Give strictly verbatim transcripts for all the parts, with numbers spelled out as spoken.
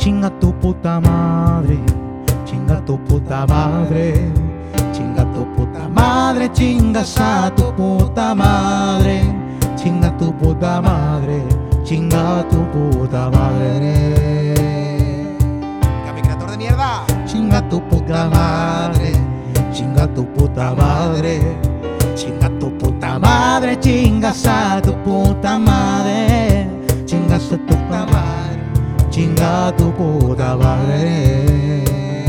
chinga tu puta madre, chinga tu puta madre, chinga tu puta madre, chingas a tu puta madre, chinga tu puta madre, chinga tu puta madre. ¡Cami, creador de mierda! Chinga tu puta madre, chinga tu puta madre, chinga tu puta madre, chingas a tu puta madre, chingas a tu puta madre, chinga tu puta madre.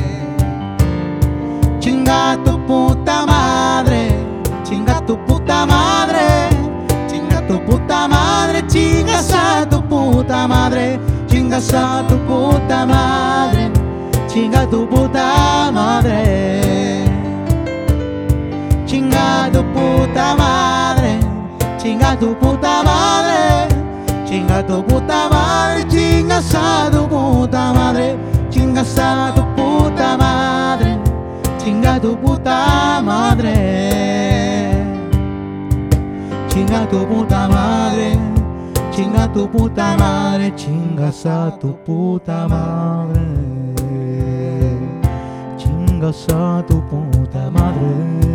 Chinga tu puta madre, chinga tu puta madre, chinga tu puta madre, chingas a tu puta madre, chingas a tu puta madre, chinga tu puta madre. Chinga tu puta madre, chinga tu puta madre, chinga tu puta madre, chingas a tu puta madre, chingas a tu puta madre, chinga tu puta madre. Chinga tu puta madre, chinga tu puta madre, chingas a tu puta madre, chingas a tu puta madre.